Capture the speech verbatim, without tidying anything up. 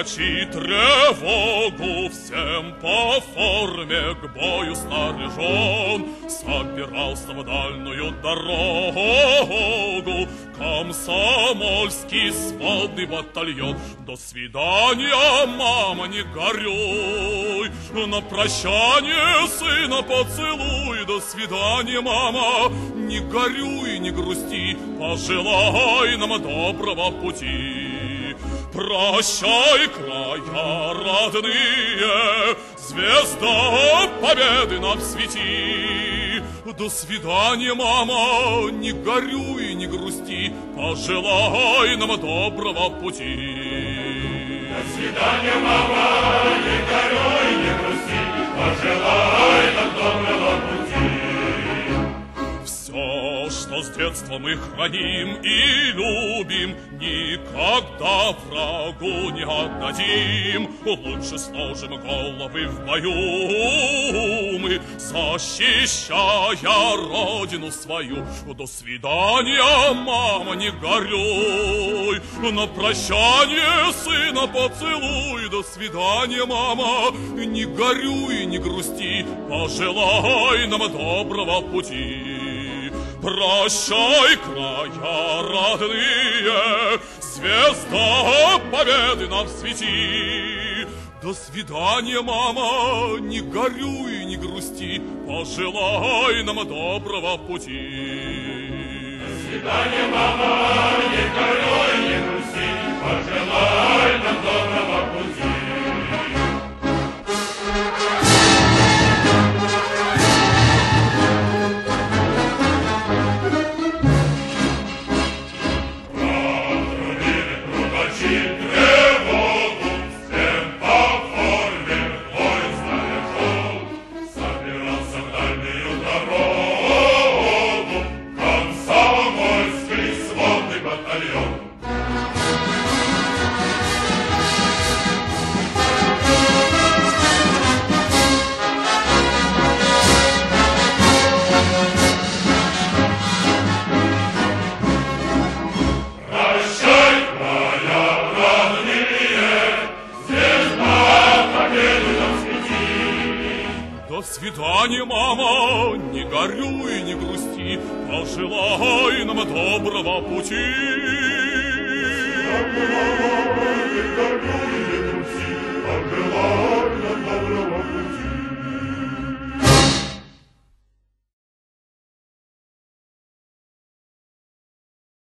трубачи тревогу, всем по форме к бою снаряжен, собирался в дальнюю дорогу комсомольский сводный батальон. До свидания, мама, не горюй, на прощание сына поцелуй. До свидания, мама, не горюй, не грусти, пожелай нам доброго пути. Прощай, края родные, звезда победы нам свети. До свидания, мама, не горюй, не грусти, пожелай нам доброго пути. До свидания, мама, не горюй, не грусти, пожелай нам доброго пути. Все, что с детства мы храним и любим, никогда врагу не отдадим. Лучше сложим головы в бою мы, защищая родину свою. До свидания, мама, не горюй, на прощание сына поцелуй. До свидания, мама, не горюй, не грусти, пожелай нам доброго пути. Прощай, края родные, звезда победы нам свети. До свидания, мама, не горюй, не грусти, пожелай нам доброго пути. До свидания, мама, не горюй, не грусти, пожелай нам доброго пути. До свидания, мама, не горюй, не грусти, пожелай нам доброго пути. До свидания, мама, не горюй, не грусти, пожелай нам доброго пути.